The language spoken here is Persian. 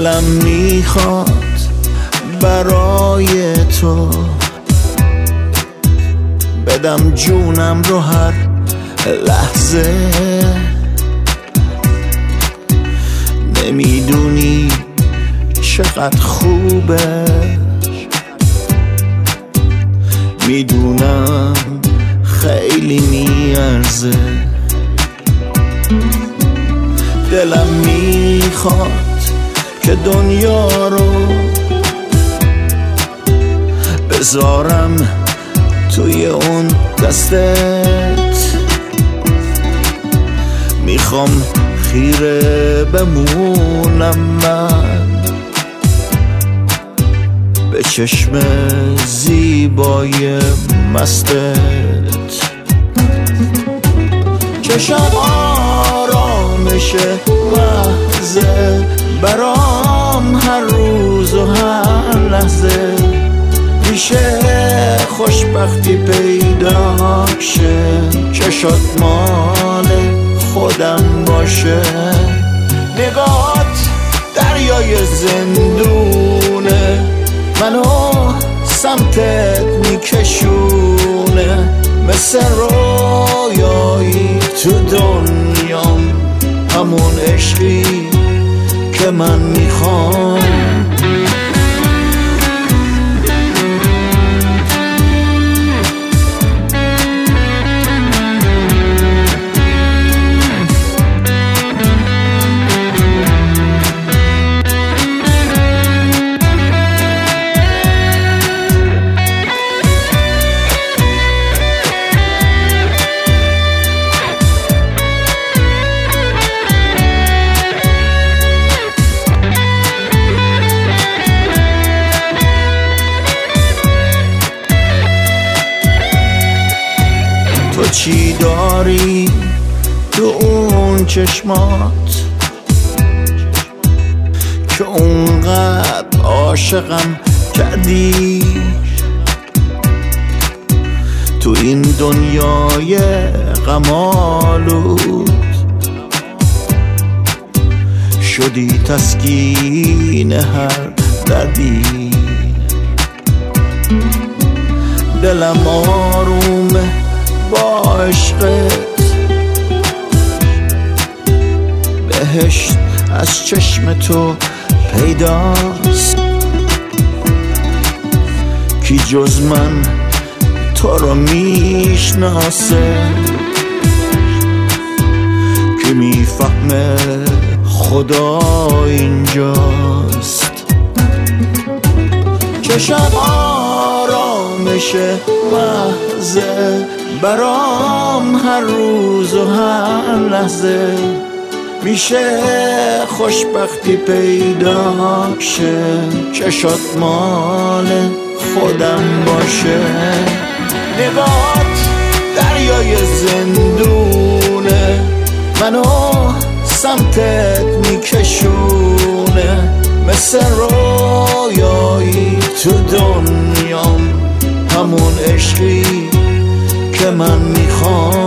دلم میخواد برای تو بدم جونم رو هر لحظه. نمیدونی چقدر خوبه، میدونم خیلی میارزه. دلم میخواد که دنیا رو بذارم توی اون دستت. میخوام خیره بمونم من به چشم زیبای مستت. چشم آرامش محضه برام هر روز و هر لحظه. میشه خوشبختی پیدا شه، چشات مال خودم باشه. نگات دریای زندونه، منو سمتت میکشونه. مثل رویایی تو دنیام، همون عشقی که من میخوام. تو چی داری تو اون چشمات که اونقدر عاشقم کردی؟ تو این دنیای غم‌آلود شدی تسکین هر دردی. دلم آرومه با عشقت، بهشت از چشم تو پیداست. کی جز من تو رو میشناسه، کی میفهمه خدا اینجاست. چشم آرامش محضه برام هر روز و هر لحظه. میشه خوشبختی پیدا شه، چشات مال خودم باشه. نگات دریای زندونه، منو سمتت میکشونه. مثل رویایی تو دنیام، همون عشقی که من میخوام.